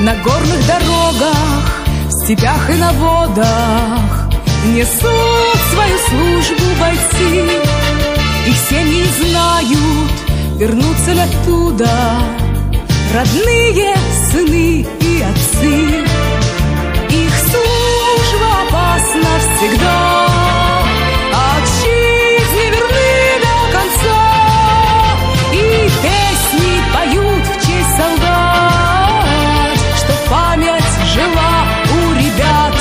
На горных дорогах, в степях и на водах несут свою службу бойцы. Их семьи знают, вернутся ли оттуда родные сыны и отцы. Их служба опасна всегда, от жизни верны до конца. И песни поют в честь солдат, чтоб память жила у ребят.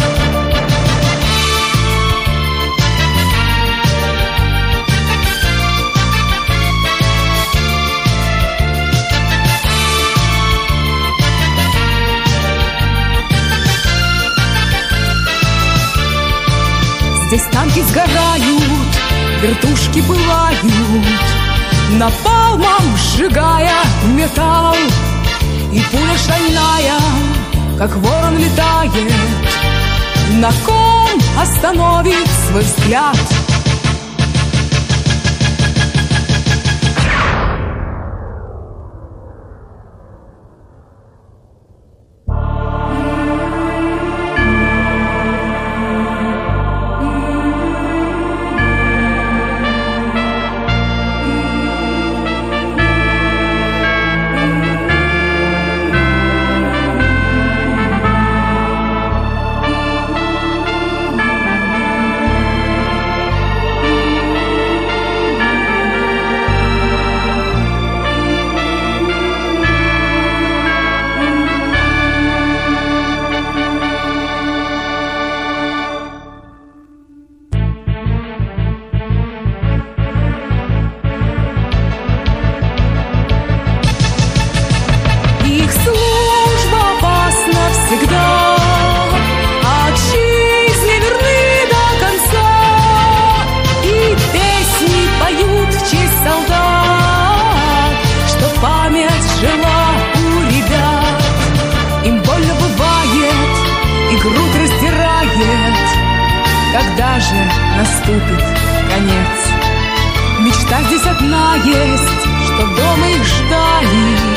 Здесь танки сгорают, вертушки пылают, напалмом сжигая металл. И пуля шальная, как ворон летает, на ком остановит свой взгляд. Грудь раздирает, когда же наступит конец. Мечта здесь одна есть, что дома их ждали